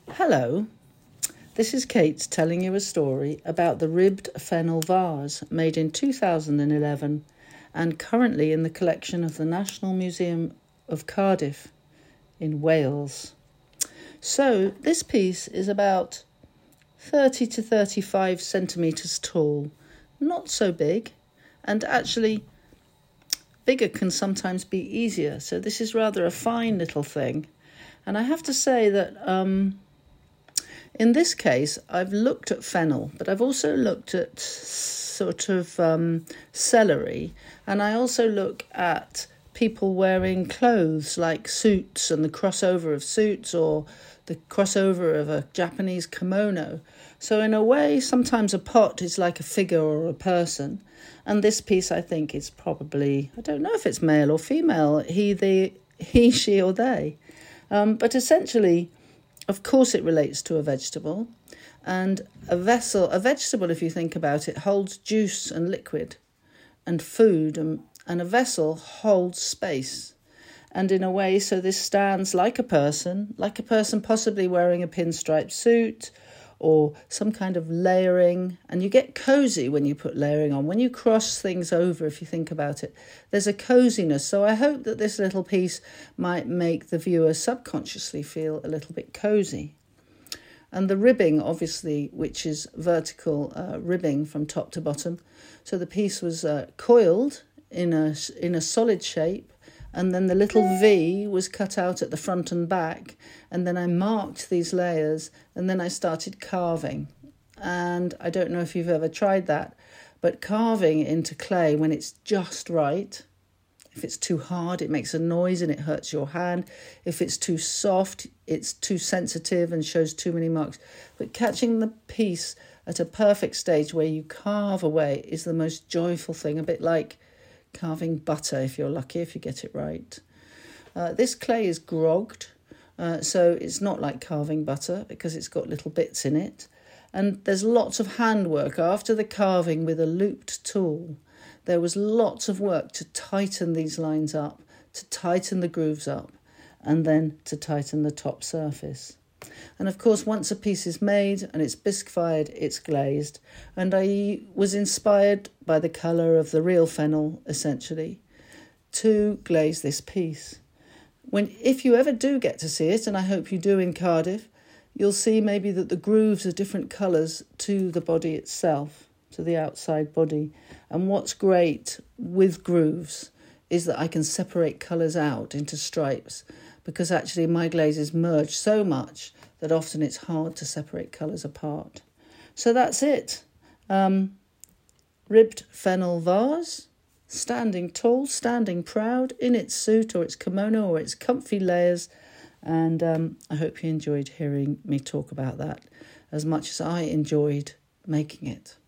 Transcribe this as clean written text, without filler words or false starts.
Hello, this is Kate telling you a story about the ribbed fennel vase made in 2011 and currently in the collection of the National Museum of Cardiff in Wales. So this piece is about 30 to 35 centimetres tall, not so big, and actually bigger can sometimes be easier. So this is rather a fine little thing. And I have to say that in this case, I've looked at fennel, but I've also looked at sort of celery, and I also look at people wearing clothes like suits and the crossover of suits or the crossover of a Japanese kimono. So in a way, sometimes a pot is like a figure or a person, and this piece I think is probably, I don't know if it's male or female, he, she or they. But essentially, of course, it relates to a vegetable. And a vegetable, if you think about it, holds juice and liquid and food. And a vessel holds space. And in a way, so this stands like a person possibly wearing a pinstripe suit or some kind of layering. And you get cozy when you put layering on. When you cross things over, if you think about it, there's a coziness. So I hope that this little piece might make the viewer subconsciously feel a little bit cozy. And the ribbing, obviously, which is vertical ribbing from top to bottom. So the piece was coiled in a solid shape. And then the little V was cut out at the front and back. And then I marked these layers and then I started carving. And I don't know if you've ever tried that, but carving into clay when it's just right. If it's too hard, it makes a noise and it hurts your hand. If it's too soft, it's too sensitive and shows too many marks. But catching the piece at a perfect stage where you carve away is the most joyful thing, a bit like carving butter, if you're lucky, if you get it right. This clay is grogged, so it's not like carving butter because it's got little bits in it. And there's lots of handwork after the carving with a looped tool. There was lots of work to tighten these lines up, to tighten the grooves up, and then to tighten the top surface. And of course, once a piece is made and it's bisque fired, it's glazed. And I was inspired by the colour of the real fennel, essentially, to glaze this piece. If you ever do get to see it, and I hope you do in Cardiff, you'll see maybe that the grooves are different colours to the body itself, to the outside body. And what's great with grooves is that I can separate colours out into stripes, because actually my glazes merge so much that often it's hard to separate colours apart. So that's it. Ribbed fennel vase, standing tall, standing proud in its suit or its kimono or its comfy layers. And I hope you enjoyed hearing me talk about that as much as I enjoyed making it.